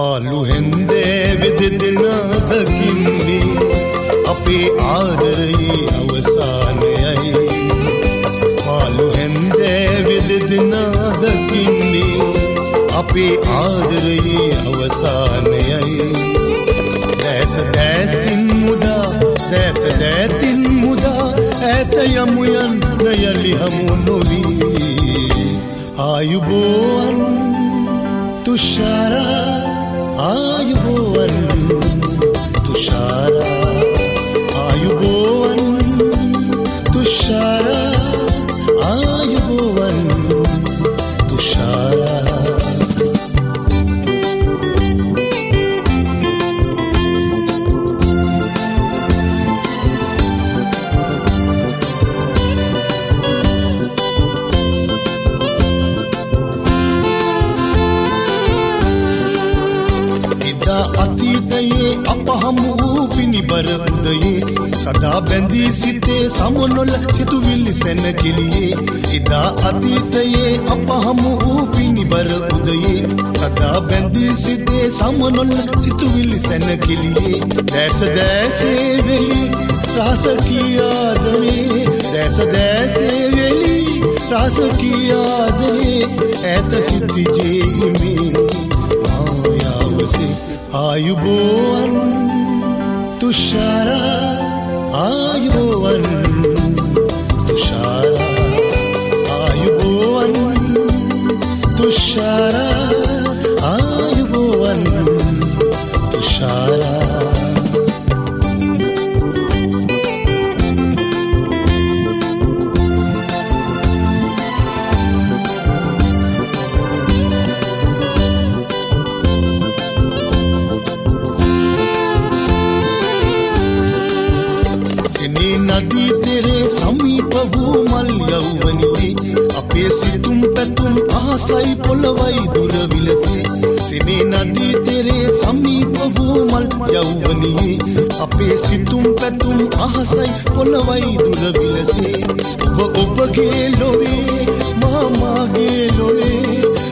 පාළු හෙන්දේ විදින දකින්නේ අපේ ආදරයේ අවසානයයි පාළු හෙන්දේ විදින දකින්නේ අපේ ආදරයේ අවසානයයි දැස දැසින් මුදා දැත දැතින් මුදා ඈත යමු යන්න යලි හමු නොවී ආයුබෝවන් तुषारा आयुबोवन तुषारा आयुबोवन तुषारा आयुबोवन तुषारा අතීතයේ අප හමු පිනිබර උදයේ සදා බැඳී සිටේ සමනොල සිතුවිලි සැනකිලියේ එදා අතීතයේ අප හමු පිනිබර උදයේ සදා බැඳී සිටේ සමනොල සිතුවිලි සැනකිලියේ දැස දැසේ වෙලි රස කියාදනේ දැස දැසේ වෙලි රස කියාදනේ ඈත සිටිජේ ඉමේ आयुबोवन तुषारा आयुबोवन तुषारा आयुबोवन तुषारा आयुबोवन तुषारा नदी तेरे समीप भूमल यौवनिये अपे सितुम पेतुम आसाई पोलवाई दूर विलसे सिने नदी तेरे समीप भूमल यौवनिये अपे सितुम पेतुम आसाई पोलवाई दूर विलसे ඔබ ඔබගේ ලොවේ මාමාගේ ලොවේ